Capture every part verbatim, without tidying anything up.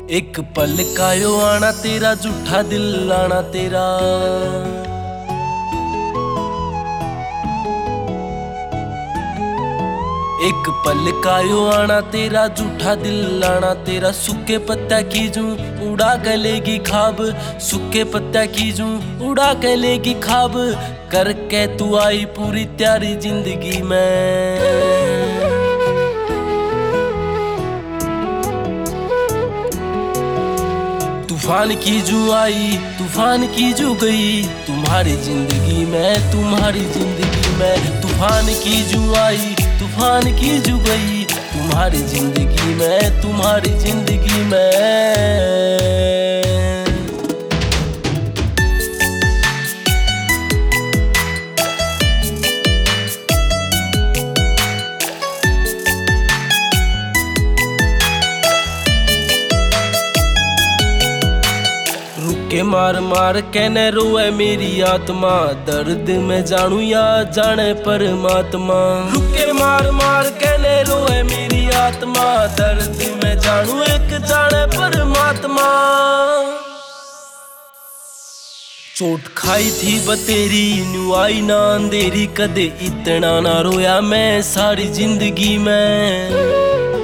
एक पल का यो आना तेरा, झूठा दिल लाना तेरा। एक पल का यो आना तेरा, झूठा दिल लाना तेरा। सूखे पत्ता की जू उड़ा के लेगी खाब, सूखे पत्ता की जू उड़ा के लेगी खाब। करके तू आई पूरी त्यारी जिंदगी में। तूफान की जू आई, तूफान की जू गई, तुम्हारी जिंदगी में, तुम्हारी जिंदगी में। तूफान की जू आई, तूफान की जू गई, तुम्हारी जिंदगी में, तुम्हारी जिंदगी में। के मार मार कहने रोए मेरी आत्मा, दर्द में जानू या जाने परमात्मा। रुके मार मार कहने रोए मेरी आत्मा, दर्द में जानू एक जाने परमात्मा। चोट खाई थी बतेरी, न्यू आई ना अंधेरी, कदे इतना ना रोया मैं सारी जिंदगी में।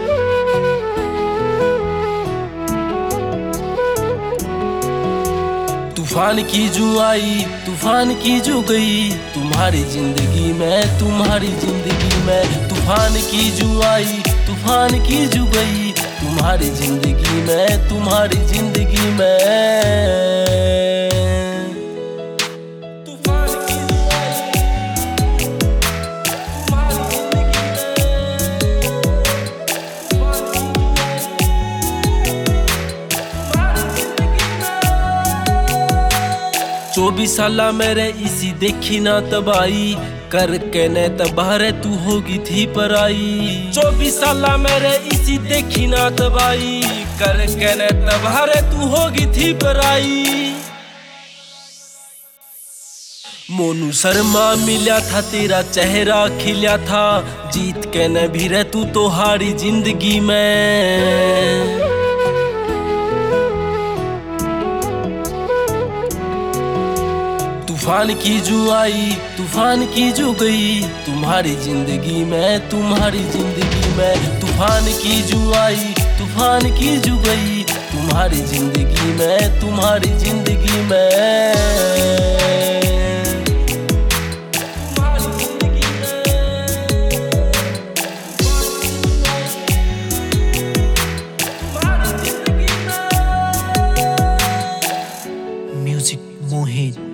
तूफान की जू आई, तूफान की जू गई, तुम्हारी जिंदगी में, तुम्हारी जिंदगी में। तूफान की जू आई, तूफान की जू गई, तुम्हारी जिंदगी में, तुम्हारी जिंदगी में। चौबीस साला मेरे इसी देखी ना तबाही, करके ने तबाह तू होगी थी पराई। चौबीस साला मेरे इसी देखी ना तबाही, करके ने तबाह तू होगी थी पराई। मोनू शर्मा मिला था, तेरा चेहरा खिला था, जीत के न भी रह तू तो हारी जिंदगी में। तूफान की जू आई, तूफान की जू गई, तुम्हारी जिंदगी में, तुम्हारी जिंदगी में। तूफान की जू आई, तूफान की जू गई, तुम्हारी जिंदगी में, तुम्हारी जिंदगी में। म्यूजिक मोहित।